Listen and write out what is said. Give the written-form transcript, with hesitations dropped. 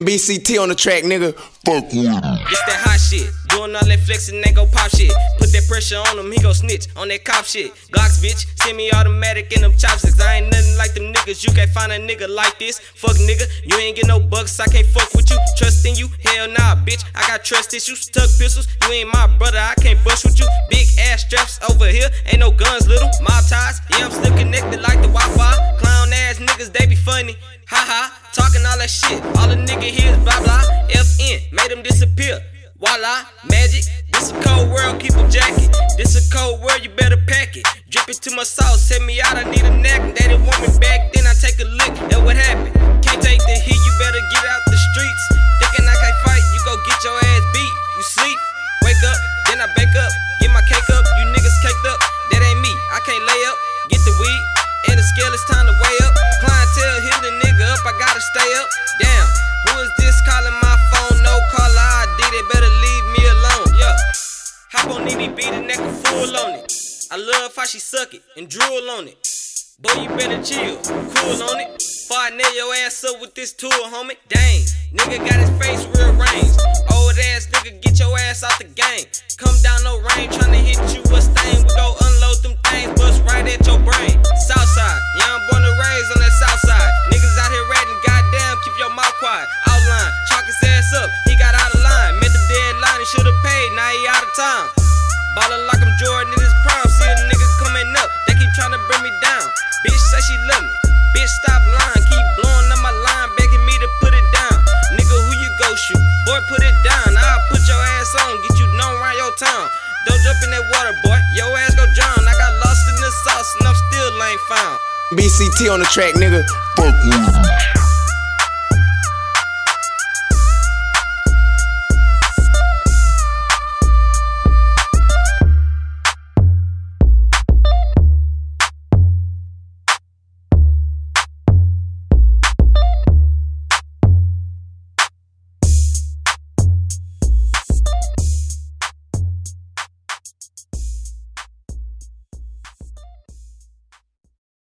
BCT on the track, nigga. Fuck with him. It's that hot shit. Doing all that flexing, they go pop shit. Put that pressure on him, he go snitch on that cop shit. Glocks, bitch, semi-automatic in them chopsticks. I ain't nothing like them niggas, you can't find a nigga like this. Fuck nigga, you ain't get no bucks, I can't fuck with you. Trust in you? Hell nah, bitch, I got trust issues. Tuck pistols, you ain't my brother, I can't brush with you. Big ass straps over here, ain't no guns, little. Mob ties, yeah, I'm still connected like the Wi-Fi. Clown ass niggas, they be funny. Ha, talking all that shit. All the nigga here is blah blah. FN, made them disappear. Voila, magic. This a cold world, keep a jacket. This a cold world, you better pack it. Drip it to my sauce, set me out, I need a neck. They didn't want me back, then I take a lick. That what happened. Can't take the heat, you better get out the streets. Thinking I can't fight, you go get your ass beat. You sleep, wake up, then I bake up. Get my cake up, you niggas caked up. That ain't me, I can't lay up. Get the weed, and the scale, it's time to weigh up. Clientele, hit the nigga up, I gotta stay up. Damn, who is this calling my phone? No caller ID, they better leave me alone. Yeah, hop on DDB, the neck a full on it. I love how she suck it and drool on it. Boy, you better chill, cool on it. Before I nail your ass up with this tool, homie. Dang, nigga got his face real range. Old ass nigga, get your ass out the game. Come down no rain, tryna hit you a stain. We go unload them things, bust right at your brain. Southside, yeah, I'm born and raised on that south side. Niggas out here ratting, goddamn, keep your mouth quiet. Outline, chalk his ass up, he got out of line. Met the deadline, he should've paid, now he out of time. Ballin' like I'm Jordan in his prime. See a nigga coming up, they keep tryna bring me down. Bitch say she love me, bitch stop lying. Keep blowing up my line, begging me to put it down. Nigga, who you go shoot? Boy, put it down, I'll put your ass on, get you known around your town. Don't jump in that water, boy, your ass go drown. I got lost in the sauce and I'm still ain't found. BCT on the track, nigga. Fuck with him.